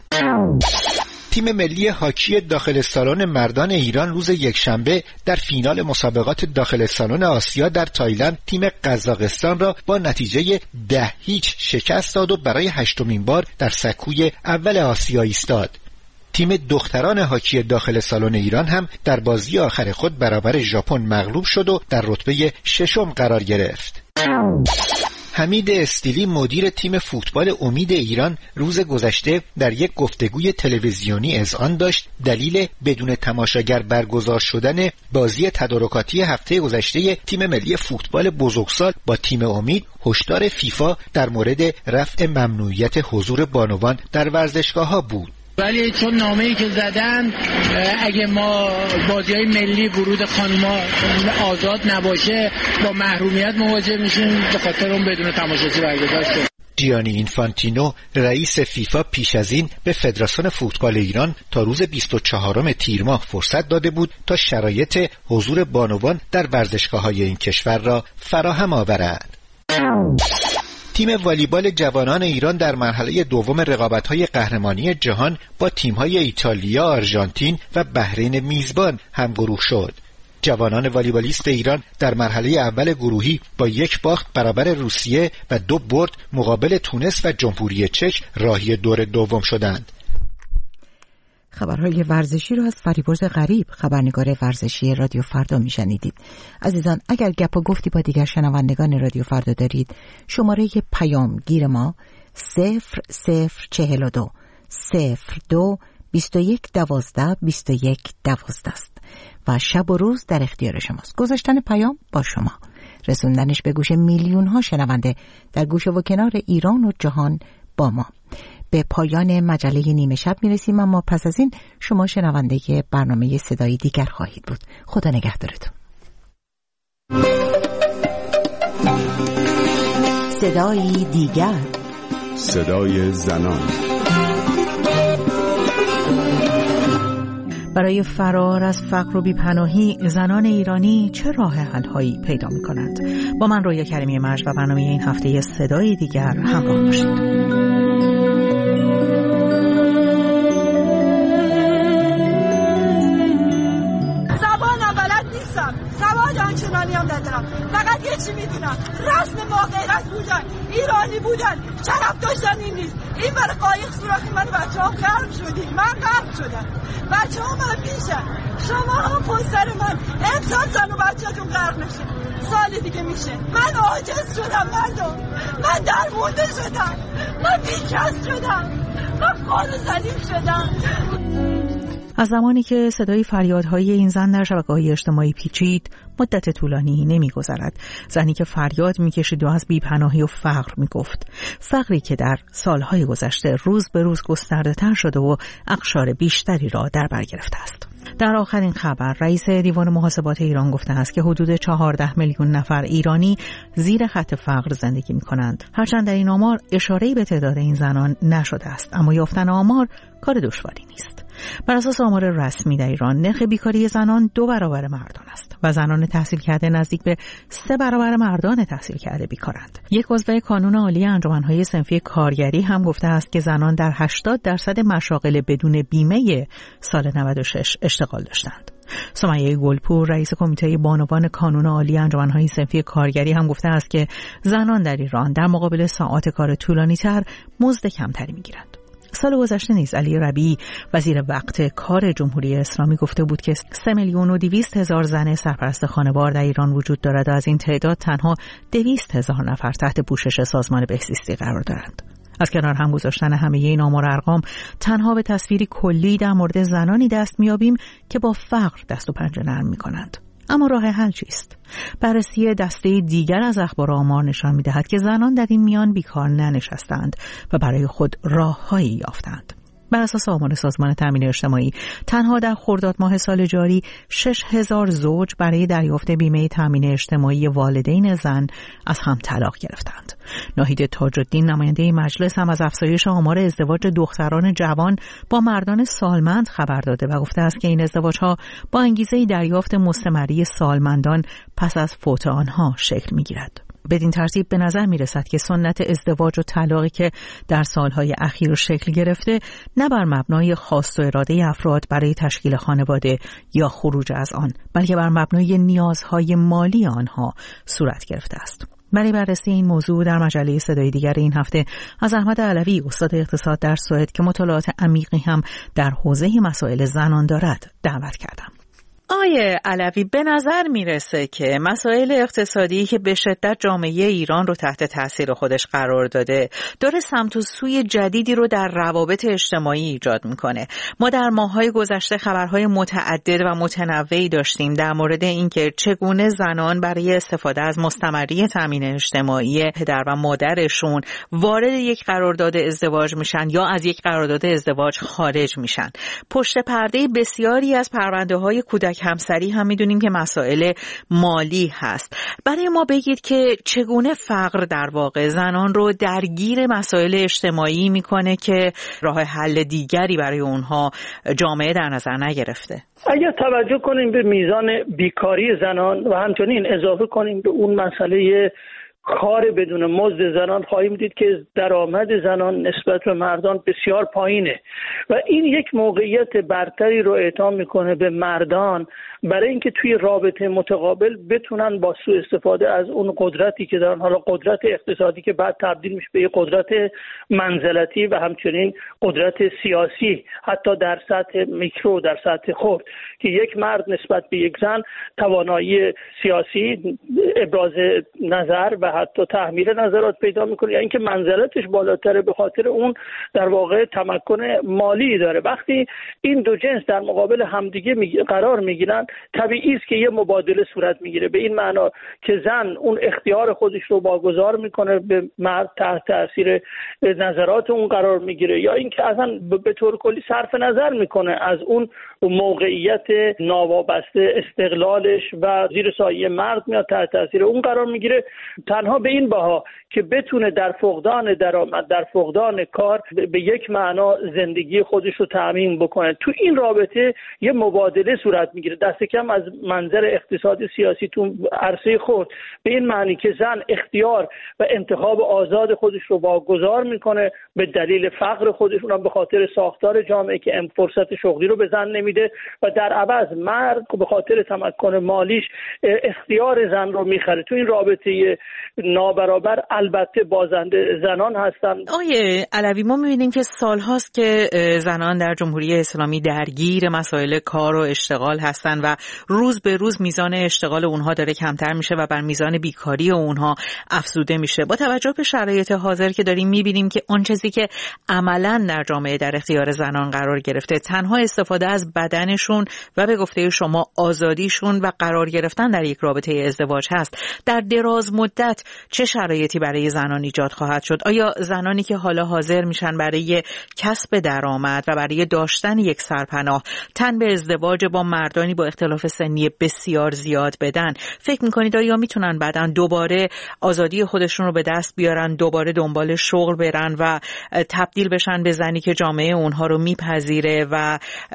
Speaker 10: تیم ملی هاکی داخل سالن مردان ایران روز یکشنبه در فینال مسابقات داخل سالن آسیا در تایلند تیم قزاقستان را با نتیجه 10-0 شکست داد و برای 8مین بار در سکوی اول آسیا ایستاد. تیم دختران هاکی داخل سالن ایران هم در بازی آخر خود برابر ژاپن مغلوب شد و در رتبه 6 قرار گرفت. حمید استیلی مدیر تیم فوتبال امید ایران روز گذشته در یک گفتگوی تلویزیونی اذعان داشت دلیل بدون تماشاگر برگزار شدن بازی تدارکاتی هفته گذشته تیم ملی فوتبال بزرگسال با تیم امید هشدار فیفا در مورد رفع ممنوعیت حضور بانوان در ورزشگاه‌ها بود.
Speaker 11: ولی چون نامه‌ای که زدن اگه ما بازی‌های ملی ورود خانم‌ها آزاد نباشه با محرومیت مواجه میشیم، به خاطر اون بدون تماشاچی برگزار شد.
Speaker 10: جیانی اینفانتینو رئیس فیفا پیش از این به فدراسیون فوتبال ایران تا روز 24 تیر ماه فرصت داده بود تا شرایط حضور بانوان در ورزشگاه‌های این کشور را فراهم آورد. تیم والیبال جوانان ایران در مرحله دوم رقابت‌های قهرمانی جهان با تیم‌های ایتالیا، آرژانتین و بحرین میزبان همگروه شد. جوانان والیبالیست ایران در مرحله اول گروهی با 1 باخت برابر روسیه و 2 برد مقابل تونس و جمهوری چک راهی دور دوم شدند.
Speaker 1: خبرهای ورزشی رو از فریبرز غریب، خبرنگار ورزشی رادیو فردا میشنیدید. عزیزان، اگر گپ و گفتی با دیگر شنوندگان رادیو فردا دارید، شماره پیامگیر ما 0042 02 21 12 21 12 است و شب و روز در اختیار شماست. گذاشتن پیام با شما، رسوندنش به گوش میلیون ها شنونده در گوشه و کنار ایران و جهان با ما. به پایان مجله نیمه شب میرسیم، اما پس از این شما شنونده برنامه صدای دیگر خواهید بود. خدا نگهدارتون. صدای دیگر،
Speaker 9: صدای زنان.
Speaker 12: برای فرار از فقر و بی‌پناهی زنان ایرانی چه راه حل‌هایی پیدا می‌کنند؟ با من رویا کریمی مرج و برنامه این هفته صدای دیگر همراه باشید.
Speaker 13: آنچنانی هم ندارم، فقط یه چی میدونم، رسم ما غیرت بودن، ایرانی بودن، شرف داشتن این نیست. این برای قایق سوراخی من بچه ها غرق شدیم، من غرق شدم، بچه ها من پیشم، شما هم پشت سر من. امسال زن و بچه‌تون غرق نشه، سال دیگه میشه. من عاجز شدم مردم، من درمونده شدم، من بیکس شدم، من خانه ذلیل شدم.
Speaker 12: از زمانی که صدای فریادهای این زن در شبکه‌های اجتماعی پیچید، مدت طولانی نمی‌گذرد. زنی که فریاد می‌کشید و از بی‌پناهی و فقر می‌گفت. فقری که در سالهای گذشته روز به روز گسترده‌تر شده و اقشار بیشتری را در بر گرفته است. در آخرین خبر، رئیس دیوان محاسبات ایران گفته است که حدود 14 میلیون نفر ایرانی زیر خط فقر زندگی می‌کنند. هرچند در این آمار اشاره‌ای به تعداد این زنان نشده است، اما یافتن آمار کار دشواری نیست. بر اساس آمار رسمی در ایران، نرخ بیکاری زنان 2 برابر مردان است و زنان تحصیل کرده نزدیک به 3 برابر مردان تحصیل کرده بیکارند. یک عضو کانون عالی انجمن‌های صنفی کارگری هم گفته است که زنان در 80% مشاغل بدون بیمه سال 96 اشتغال داشتند. سمیه گلپور، رئیس کمیته بانوان کانون عالی انجمن‌های صنفی کارگری هم گفته است که زنان در ایران در مقابل ساعات کار طولانی‌تر مزد کمتری می‌گیرند. سال گذشته نیز علی ربیعی وزیر وقت کار جمهوری اسلامی گفته بود که 3,200,000 زن سرپرست خانوار در ایران وجود دارد و از این تعداد تنها 200,000 نفر تحت پوشش سازمان بهزیستی قرار دارند. از کنار هم گذاشتن همه این آمار و ارقام، تنها به تصویری کلی در مورد زنانی دست می‌یابیم که با فقر دست و پنجه نرم می‌کنند. اما راه حل چیست؟ بررسی دسته دیگر از اخبار و آمار نشان می‌دهد که زنان در این میان بیکار ننشستند و برای خود راه‌هایی یافتند. بر اساس آمار سازمان تامین اجتماعی، تنها در خرداد ماه سال جاری 6,000 زوج برای دریافت بیمه تامین اجتماعی والدین زن از هم طلاق گرفتند. ناهید تاج‌الدین، نماینده مجلس، هم از افزایش آمار ازدواج دختران جوان با مردان سالمند خبر داده و گفته است که این ازدواج‌ها با انگیزه دریافت مستمری سالمندان پس از فوت آنها شکل می‌گیرد. بدین ترتیب به نظر می رسد که سنت ازدواج و طلاقی که در سالهای اخیر شکل گرفته، نه بر مبنای خواست و اراده افراد برای تشکیل خانواده یا خروج از آن، بلکه بر مبنای نیازهای مالی آنها صورت گرفته است. برای بررسی این موضوع در مجله صدای دیگر این هفته از احمد علوی، استاد اقتصاد در سوئد که مطالعات عمیقی هم در حوزه مسائل زنان دارد، دعوت کردم.
Speaker 14: آیه علوی، به نظر میرسه که مسائل اقتصادی که به شدت جامعه ایران رو تحت تاثیر خودش قرار داده داره سمت و سوی جدیدی رو در روابط اجتماعی ایجاد میکنه. ما در ماه‌های گذشته خبرهای متعدد و متنوعی داشتیم در مورد اینکه چگونه زنان برای استفاده از مستمری تامین اجتماعی پدر و مادرشون وارد یک قرارداد ازدواج میشن یا از یک قرارداد ازدواج خارج میشن. پشت پرده بسیاری از پرونده‌های کودک همسری هم میدونیم که مسائل مالی هست. برای ما بگید که چگونه فقر در واقع زنان رو درگیر مسائل اجتماعی میکنه که راه حل دیگری برای اونها جامعه در نظر نگرفته.
Speaker 15: اگر توجه کنیم به میزان بیکاری زنان و همچنین اضافه کنیم به اون مسئله کار بدون مزد زنان خواهیم دید که درآمد زنان نسبت به مردان بسیار پایینه و این یک موقعیت برتری رو اعطا میکنه به مردان برای اینکه توی رابطه متقابل بتونن با سوء استفاده از اون قدرتی که دارن، حالا قدرت اقتصادی که بعد تبدیل میشه به قدرت منزلتی و همچنین قدرت سیاسی، حتی در سطح میکرو، در سطح خرد، که یک مرد نسبت به یک زن توانایی سیاسی، ابراز نظر و حتی تحمیل نظرات پیدا میکنه، یا اینکه منزلتش بالاتره به خاطر اون در واقع تمکن مالی داره. وقتی این دو جنس در مقابل همدیگه قرار میگیرن، طبیعی است که یه مبادله صورت میگیره، به این معنا که زن اون اختیار خودش رو واگذار میکنه به مرد، تحت تاثیر نظرات اون قرار میگیره، یا اینکه اصلا به طور کلی صرف نظر میکنه از اون موقعیت ناوابسته استقلالش و زیر سایه مرد میاد، تحت تاثیر اون قرار میگیره، تنها به این بها که بتونه در فقدان درآمد، در فقدان کار به یک معنا زندگی خودش رو تأمین بکنه. تو این رابطه یه مبادله صورت میگیره، دست کم از منظر اقتصادی سیاسی تو عرصه خود، به این معنی که زن اختیار و انتخاب آزاد خودش رو واگذار میکنه به دلیل فقر خودش، اونم به خاطر ساختار جامعه که فرصت شغلی رو به زن نمیده، و در عوض مرد به خاطر تمکن مالیش اختیار زن رو میخره. تو این رابطه نابرابر البته بازنده زنان هستن.
Speaker 14: آقای علوی، ما می‌بینیم که سال‌هاست که زنان در جمهوری اسلامی درگیر مسائل کار و اشتغال هستن و روز به روز میزان اشتغال اونها داره کمتر میشه و بر میزان بیکاری اونها افزوده میشه. با توجه به شرایط حاضر که داریم می‌بینیم که اون چیزی که عملاً در جامعه در اختیار زنان قرار گرفته، تنها استفاده از بدنشون و به گفته شما آزادیشون و قرار گرفتن در یک رابطه ازدواج هست. در دراز مدت چه شرایطی برای زنان ایجاد خواهد شد؟ آیا زنانی که حالا حاضر میشن برای کسب درآمد و برای داشتن یک سرپناه تن به ازدواج با مردانی با اختلاف سنی بسیار زیاد بدن، فکر میکنید آیا میتونن بعداً دوباره آزادی خودشون رو به دست بیارن، دوباره دنبال شغل برن و تبدیل بشن به زنی که جامعه اونها رو میپذیره و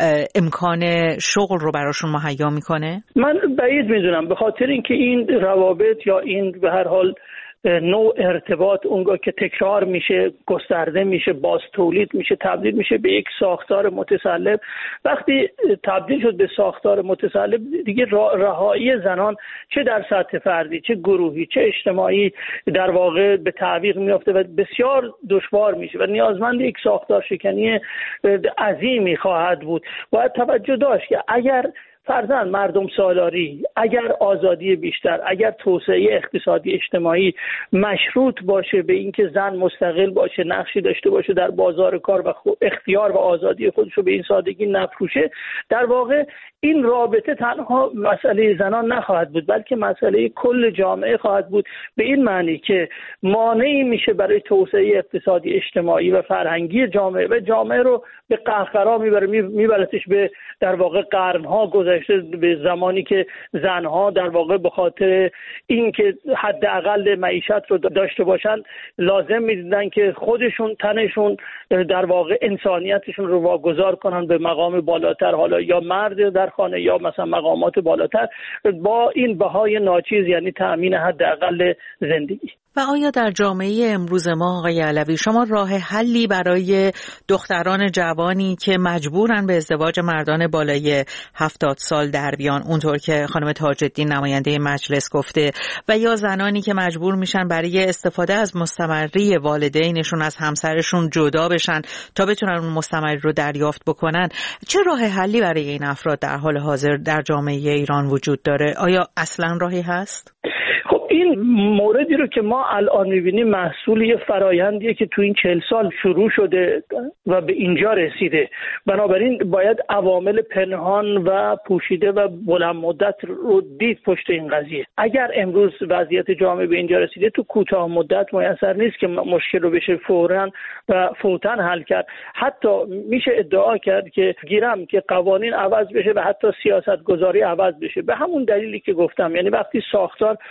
Speaker 14: امکان شغل رو براشون مهیا میکنه؟
Speaker 15: من بعید میدونم، به خاطر اینکه این روابط یا این به هر حال نوع ارتباط اونگاه که تکرار میشه، گسترده میشه، باز تولید میشه، تبدیل میشه به یک ساختار متسلب. وقتی تبدیل شد به ساختار متسلب، دیگه رهایی زنان چه در سطح فردی، چه گروهی، چه اجتماعی در واقع به تعویق میفته و بسیار دشوار میشه و نیازمند یک ساختار شکنی عظیمی خواهد بود. باید توجه داشت که اگر فرضاً مردم سالاری، اگر آزادی بیشتر، اگر توسعه اقتصادی اجتماعی مشروط باشه به اینکه زن مستقل باشه، نقشی داشته باشه در بازار کار و اختیار و آزادی خودش رو به این سادگی نفروشه، در واقع این رابطه تنها مسئله زنان نخواهد بود، بلکه مسئله کل جامعه خواهد بود، به این معنی که مانعی میشه برای توسعه اقتصادی اجتماعی و فرهنگی جامعه و جامعه رو به قهقرا میبرتش به در واقع قرنها گذشته، به زمانی که زنها در واقع به خاطر اینکه حداقل معیشت رو داشته باشن لازم میدیدن که خودشون تنشون در واقع انسانیتشون رو واگذار کنن به مقام بالاتر، حالا یا مرد در خانه یا مثلا مقامات بالاتر، با این بهای ناچیز، یعنی تأمین حداقل زندگی.
Speaker 14: و آیا در جامعه امروز ما آقای علوی شما راه حلی برای دختران جوانی که مجبورن به ازدواج مردان بالای 70 سال در بیان، اونطور که خانم تاج‌الدین نماینده مجلس گفته، و یا زنانی که مجبور میشن برای استفاده از مستمری والدینشون از همسرشون جدا بشن تا بتونن اون مستمری رو دریافت بکنن، چه راه حلی برای این افراد در حال حاضر در جامعه ایران وجود داره؟ آیا اصلا راهی هست؟
Speaker 15: خب این موردی رو که ما الان می‌بینیم محصول یه فرایندیه که تو این 40 سال شروع شده و به اینجا رسیده. بنابراین باید عوامل پنهان و پوشیده و بلند مدت رو دید پشت این قضیه. اگر امروز وضعیت جامعه به اینجا رسیده، تو کوتاه مدت میسر نیست که مشکل رو بشه فوراً و فوتاً حل کرد. حتی میشه ادعا کرد که گیرم که قوانین عوض بشه و حتی سیاست گذاری عوض بشه، به همون دلیلی که گفتم، یعنی وقتی ساختار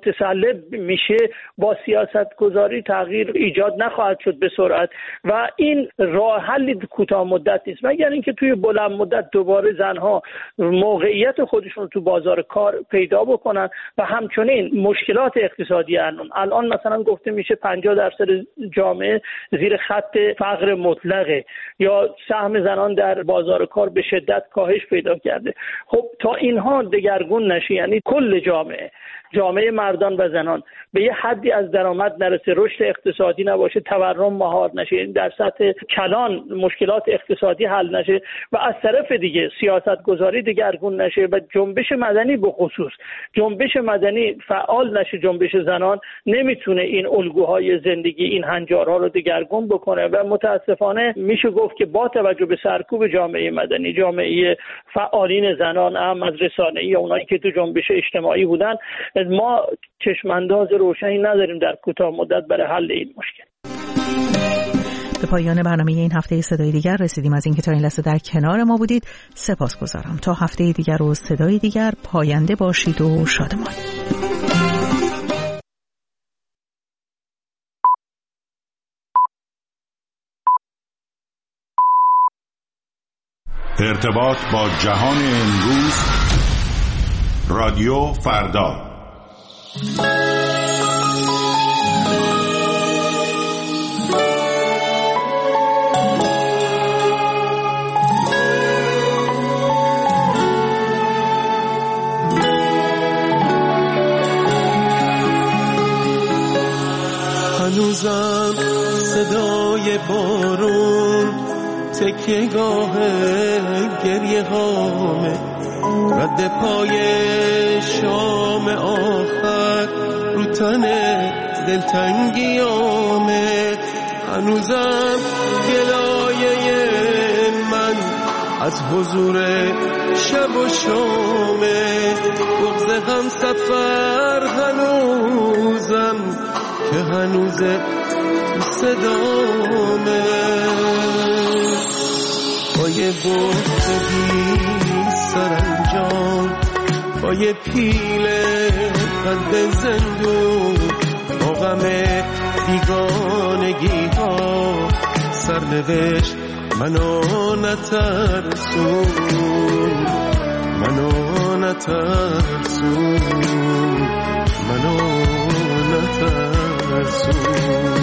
Speaker 15: متسلب میشه با سیاست گذاری تغییر ایجاد نخواهد شد به سرعت و این راه حلی کوتاه مدت نیست، مگر اینکه توی بلند مدت دوباره زنها موقعیت خودشون تو بازار کار پیدا بکنن و همچنین مشکلات اقتصادی الان مثلا گفته میشه 50% جامعه زیر خط فقر مطلقه یا سهم زنان در بازار کار به شدت کاهش پیدا کرده. خب تا اینها دگرگون نشه، یعنی کل جامعه مردان و زنان به یه حدی از درآمد نرسه، رشد اقتصادی نباشه، تورم مهار نشه، یعنی در سطح کلان مشکلات اقتصادی حل نشه و از طرف دیگه سیاست گذاری دگرگون نشه و جنبش مدنی به خصوص جنبش مدنی فعال نشه، جنبش زنان نمیتونه این الگوهای زندگی، این هنجارها رو دگرگون بکنه و متاسفانه میشه گفت که با توجه به سرکوب جامعه مدنی، جامعه فعالین زنان، هم از رسانه‌ای یا اونایی که تو جنبش اجتماعی بودن، ما چشمانداز روشنی نداریم در کوتاه مدت برای حل این مشکل.
Speaker 12: به پایان برنامه این هفته صدای دیگر رسیدیم. از اینکه تا این لحظه در کنار ما بودید سپاسگزارم. تا هفته دیگر و صدای دیگر، پاینده باشید و شادمان.
Speaker 9: ارتباط با جهان امروز، رادیو فردا.
Speaker 16: هنوزم صدای بارون تکیه‌گاه گریه هامه، رد پای شام آخر رو تن دلتنگیامه. هنوزم گلایه من از حضور شب و شامه، بغض هم سفر هنوزم که هنوز تو صدامه. با یه بغض بی سرانجام، با یه پیل قد زندون، با غم بیگانگی ها سرنوشت منو نترسون، منو نترسون، منو نترسون.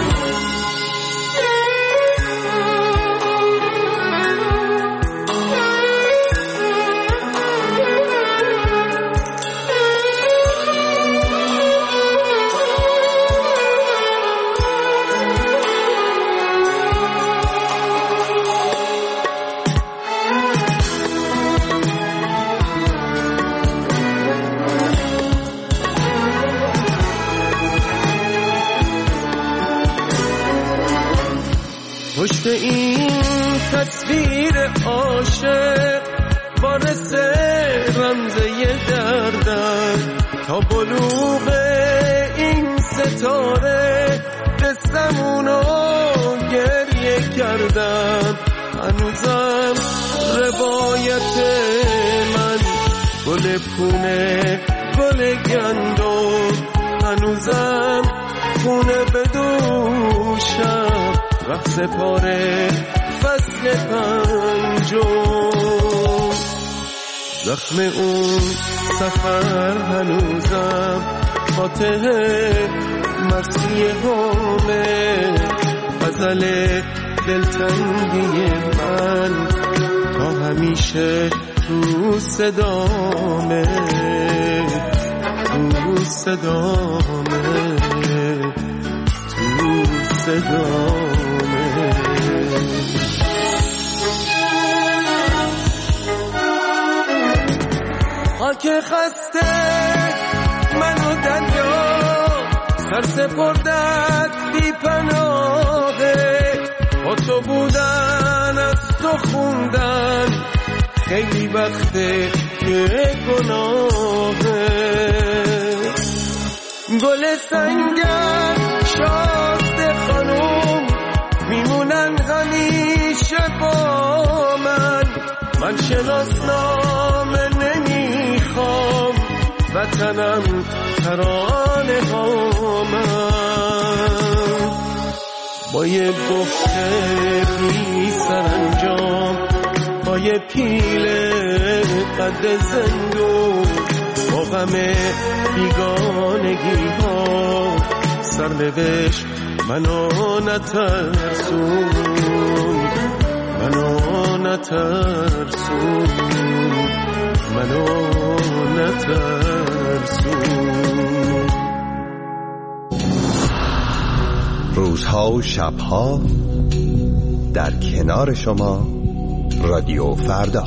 Speaker 16: پشت این تصویر عاشق وارث رمزه دردم، تا بلوغ این ستاره قصه‌مونو گریه کردم. هنوزم روایت من گل پونه گل گندم، هنوزم خونه بدوشم رقص پاره فصل پنجم. زخم اون سفر هنوزم فاتح مرسیه همه، غزل دلتنگی من تا همیشه تو صدامه، تو صدامه، تو صدامه. خاک خسته منو دریا سر سپردت بی پناهه، با تو بودن از تو خوندن خیلی وقته که گناهه. گل سنگر شازده خانوم میمونن همیشه با من شناسنامه نمیخوام وطنم ترانه هامم، با یه گفته بی سرانجام، با یه پیله قد زندون، با غم بیگانگی ها سرنوشت منو نترسون، منو نترسون، منو نترسون.
Speaker 17: روزها و شبها در کنار شما رادیو فردا.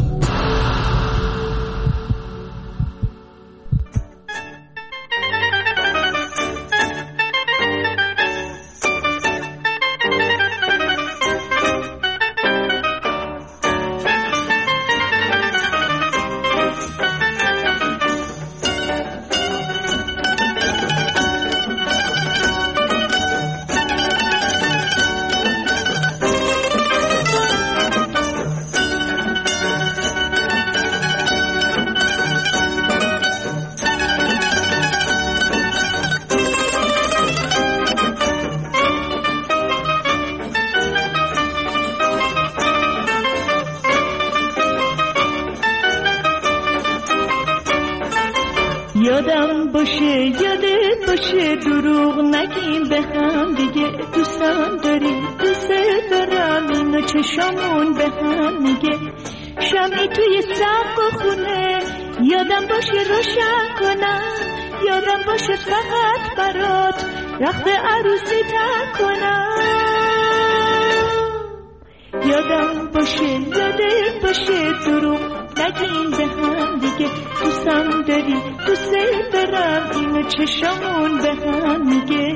Speaker 18: یادم باشه، یادت باشه، دروغ نگیم به هم دیگه، دوستم داری، دوست دارم، اینو چشامون به هم میگه. شمعی توی سقف خونه، یادم باشه روشن کنم، یادم باشه فقط برات رخت عروسی تن کنم. یادم باشه، یادت باشه، دروغ نگیم به هم دیگه، دوستم داری، دوست دارم، اینو چشامون به هم میگه.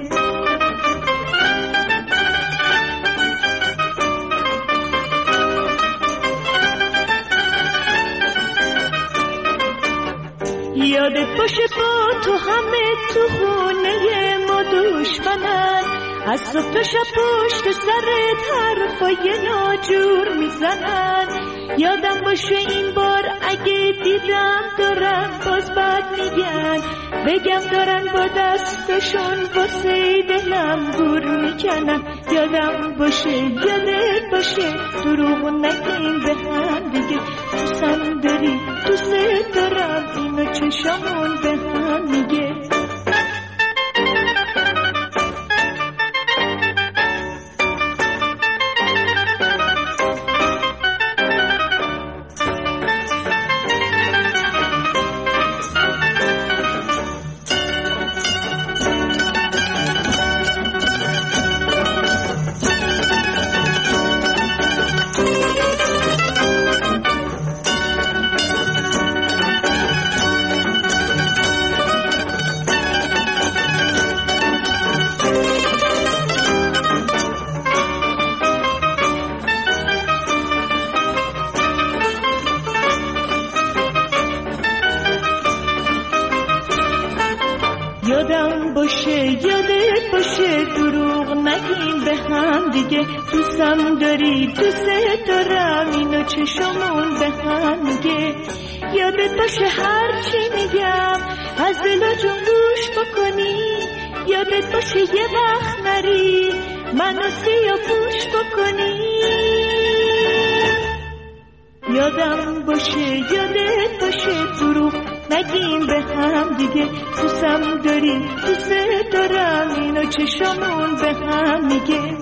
Speaker 18: یادت باشه با تو همه تو خونه ما دشمنن، از صبح تا شب پشت سرت حرفای ناجور میزنن. یادم باشه این بار اگه دیدم دارن باز بد میگن، بگم دارن با دستشون واسه دلم گور میکنن. یادم باشه، یادت باشه، دروغ نگیم به هم دیگه، دوستم داری، دوست دارم، اینو چشامون به هم میگه. یادم باشه، یادت باشه، دروغ نگیم به هم دیگه، دوستم داری، دوست دارم، اینو چشامون به هم میگه. یادت باشه هر چی میگم از دل جون گوش بکنی، یادت باشه یه وقت نری منو سیاه‌پوش بکنی. یادم باشه، یادت باشه، دروغ نگیم به هم دیگه، دوستم داری، دوست دارم، اینو چشامون به هم میگه.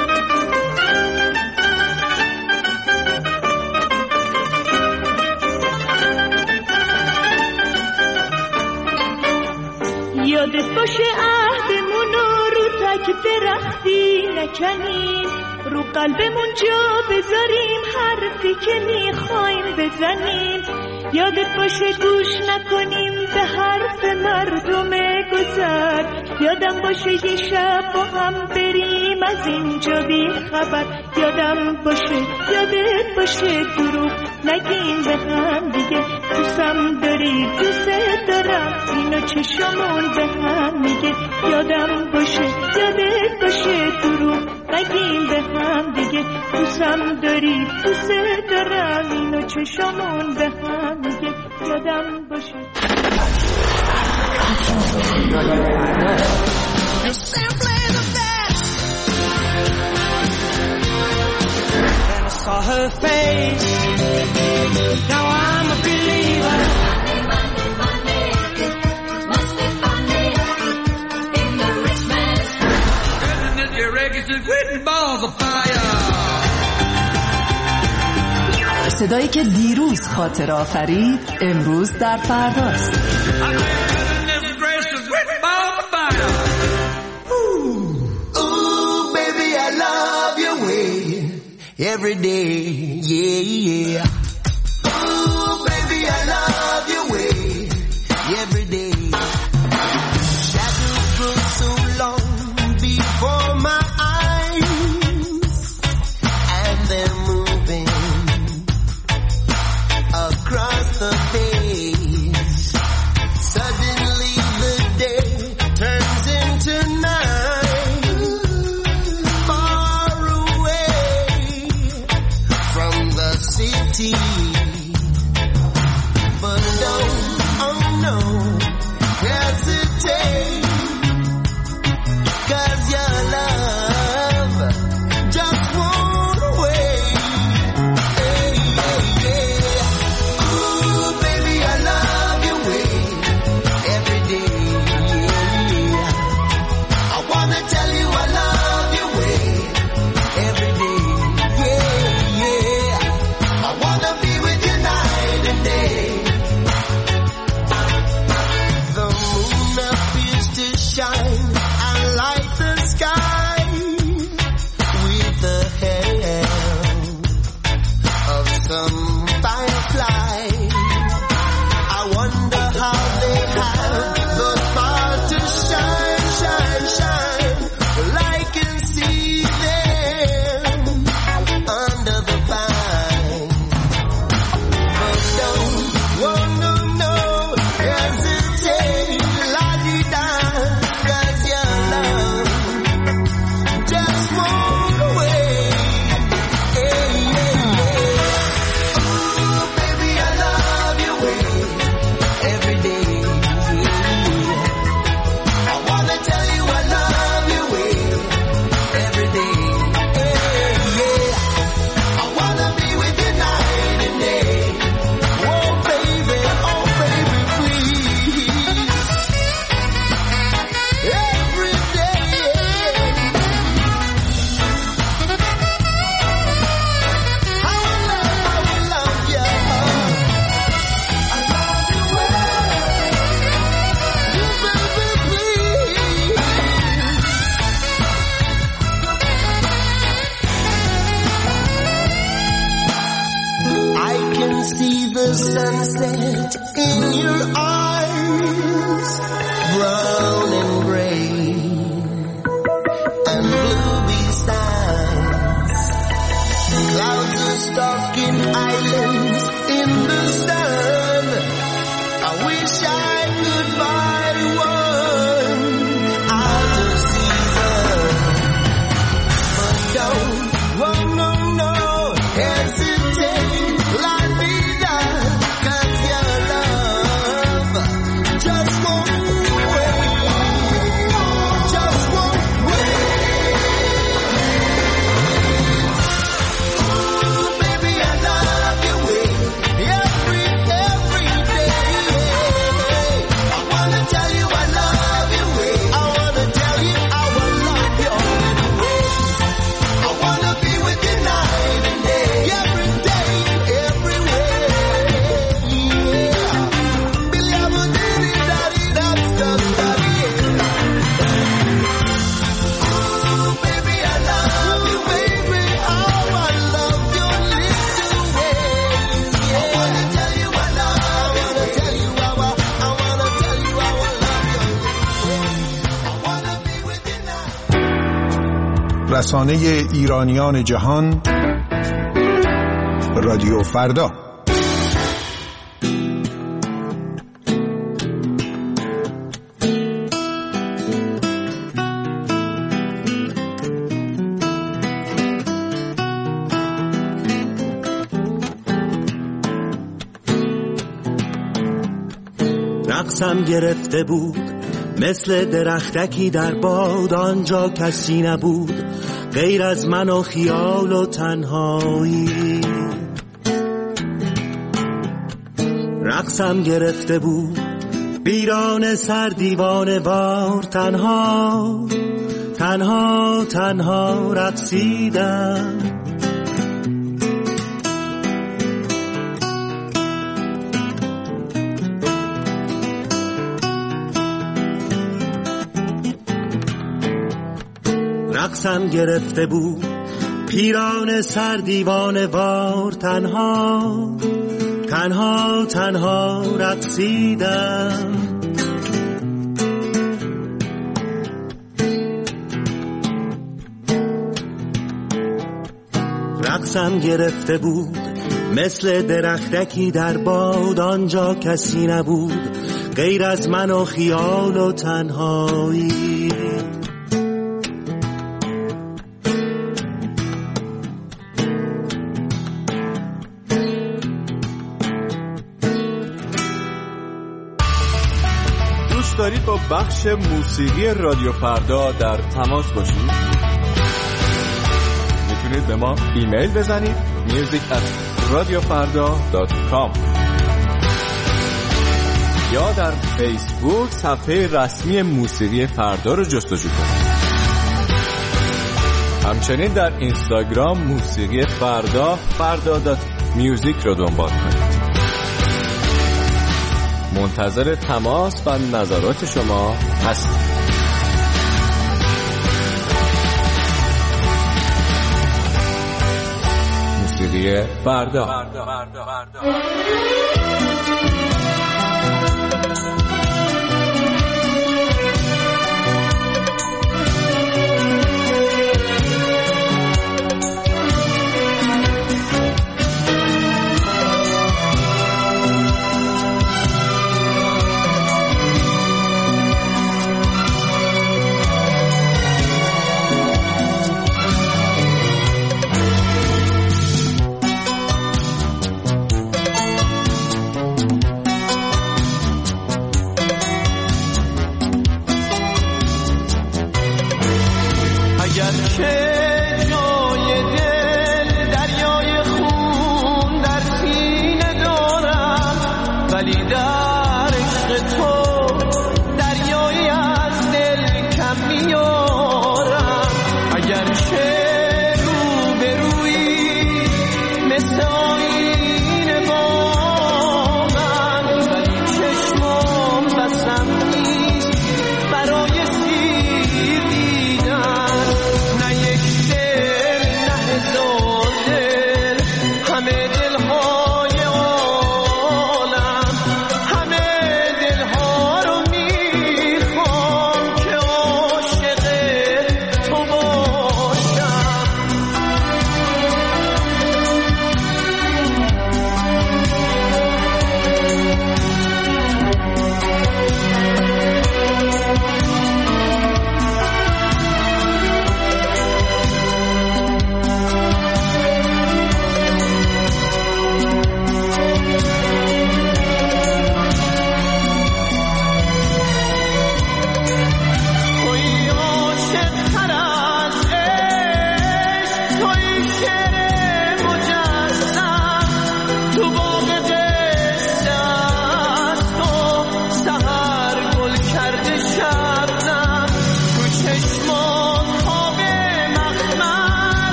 Speaker 18: یادت باشه عهدمونو رو تک درختی نکنیم، رو قلبمون جا بذاریم حرفی که میخوایم بزنیم. یادت باشه گوش نکنیم به حرف مردم گذر، یادم باشه یه شب با هم بریم از اینجا بی خبر. یادم باشه، یادت باشه، دروغ نگیم به هم دیگه، دوستم داری، دوست دارم، اینو چشامون به هم میگه. یادم باشه، یادت باشه، دروغ نگیم به هم دیگه، دوستم داری، دوست دارم، اینو چشامون به هم میگه. یادم باشه.
Speaker 16: Saw her face. Now I'm a believer. Money, must be funny in the rich man's world. And your reggae is with balls of fire.
Speaker 19: صدایی که دیروز خاطر آفرید امروز در فرداست.
Speaker 16: Every day, yeah, yeah. Ooh, baby, I love your way. Every day. Shadows grow so long before my eyes, and they're moving across the face. Suddenly the day turns into night. Far away from the city, but don't, oh no, hesitate, 'cause your love just won't wait. Hey, hey, yeah. Ooh, baby, I love your way every day. Yeah. I wanna tell you I love your way every day. Yeah, yeah. I wanna be with you night and day. The moon appears to shine and light the sky with the help of some firefly. I wonder how they have the power to shine, shine, shine. Well, I can see them under the vine. But don't, oh no, no, hesitate, la-di-da, 'cause your love just won't wait. Hey, hey, hey. Ooh, baby, I love your way every day. I wanna tell you I love your way every day. Hey, yeah. I wanna be with you night and day. Oh baby, please. Every day. I will love you. I love you well. Baby, please. I can see the sunset in your eyes, brown and gray and blue besides. Clouds are stalking islands in the sun. I wish I could buy one out of season. But don't, oh no, no, hesitate, let me down, 'cause your love just won't wait, just won't wait. Ooh, baby, I love your way every day. I wanna tell you I love your way. I wanna tell you I will love your way. I wanna be with you night and day, every day, everywhere. Yeah. Ooh, baby, I love you, baby. Oh, I love your little ways. Yeah. I wanna tell you I love you. I wanna tell you I love you. I wanna be with you now.
Speaker 20: رسانه ایرانیان جهان، رادیو فردا.
Speaker 21: رقصم گرفته بود مثل درختکی در باد، آنجا کسی نبود غیر از من و خیال و تنهایی. رقصم گرفته بود ویران سر دیوانه وار، تنها تنها تنها رقصیدم. رقصم گرفته بود پیران سر دیوانه وار، تنها تنها تنها رقصیدم. رقصم گرفته بود مثل درختکی در باد، آنجا کسی نبود غیر از من و خیال و تنهایی.
Speaker 22: دارید با بخش موسیقی رادیو فردا در تماس باشید؟ میتونید به ما ایمیل بزنید music@radiofarda.com یا در فیسبوک صفحه رسمی موسیقی فردا رو جستجو کنید. همچنین در اینستاگرام موسیقی فردا.music رو دنبال کنید. منتظر تماس و نظرات شما هستیم. موسیقی فردا.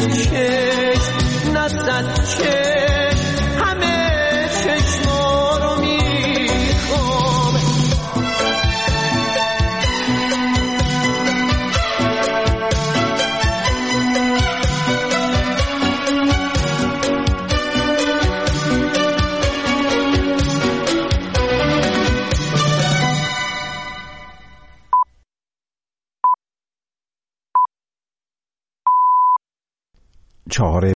Speaker 2: چشم نه صد چشم همه چشما رو میخوام.
Speaker 20: چهار